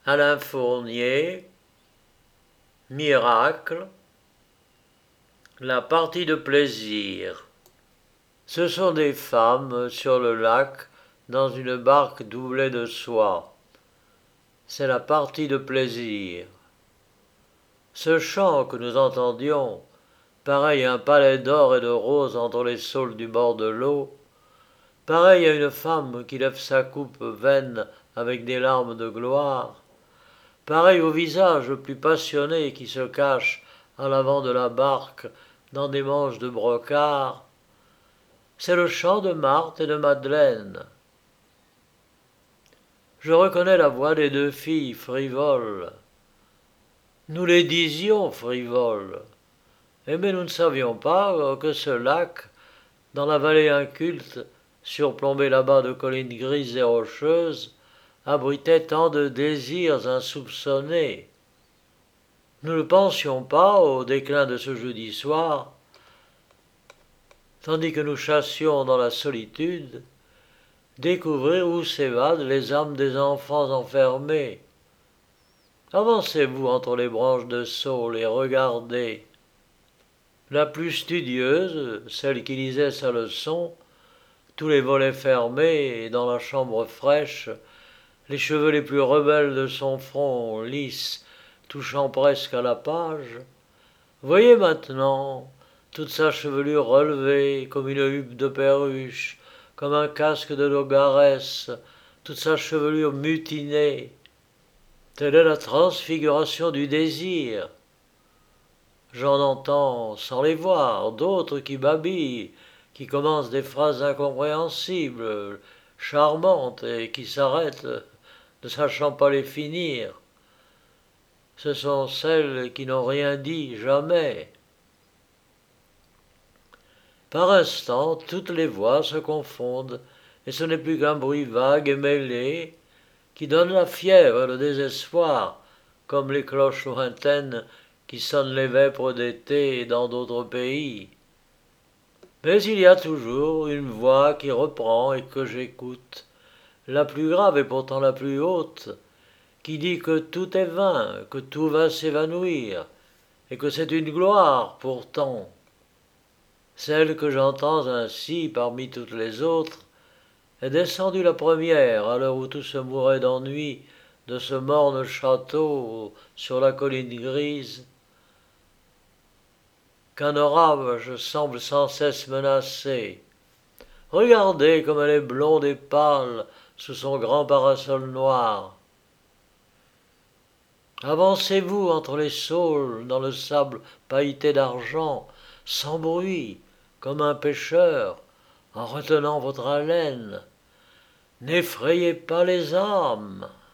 Alain Fournier, Miracle, la partie de plaisir. Ce sont des femmes sur le lac dans une barque doublée de soie. C'est la partie de plaisir. Ce chant que nous entendions, pareil à un palais d'or et de roses entre les saules du bord de l'eau, pareil à une femme qui lève sa coupe vaine avec des larmes de gloire, pareil au visage le plus passionné qui se cache à l'avant de la barque dans des manches de brocart, c'est le chant de Marthe et de Madeleine. Je reconnais la voix des deux filles frivoles. Nous les disions frivoles, mais nous ne savions pas que ce lac, dans la vallée inculte, surplombée là-bas de collines grises et rocheuses, abritait tant de désirs insoupçonnés. Nous ne pensions pas au déclin de ce jeudi soir, tandis que nous chassions dans la solitude, découvrir où s'évadent les âmes des enfants enfermés. Avancez-vous entre les branches de saule et regardez. La plus studieuse, celle qui lisait sa leçon, tous les volets fermés et dans la chambre fraîche, les cheveux les plus rebelles de son front lisse, touchant presque à la page, voyez maintenant toute sa chevelure relevée comme une huppe de perruche, comme un casque de Nogarès, toute sa chevelure mutinée. Telle est la transfiguration du désir. J'en entends, sans les voir, d'autres qui babillent, qui commencent des phrases incompréhensibles, charmantes, et qui s'arrêtent, ne sachant pas les finir. Ce sont celles qui n'ont rien dit jamais. Par instants, toutes les voix se confondent, et ce n'est plus qu'un bruit vague et mêlé, qui donne la fièvre et le désespoir, comme les cloches lointaines qui sonnent les vêpres d'été dans d'autres pays. Mais il y a toujours une voix qui reprend et que j'écoute, la plus grave et pourtant la plus haute, qui dit que tout est vain, que tout va s'évanouir, et que c'est une gloire pourtant. Celle que j'entends ainsi parmi toutes les autres est descendue la première à l'heure où tout se mourait d'ennui de ce morne château sur la colline grise, qu'un orage semble sans cesse menacer. Regardez comme elle est blonde et pâle sous son grand parasol noir. Avancez-vous entre les saules dans le sable pailleté d'argent, sans bruit, comme un pêcheur, en retenant votre haleine. N'effrayez pas les âmes.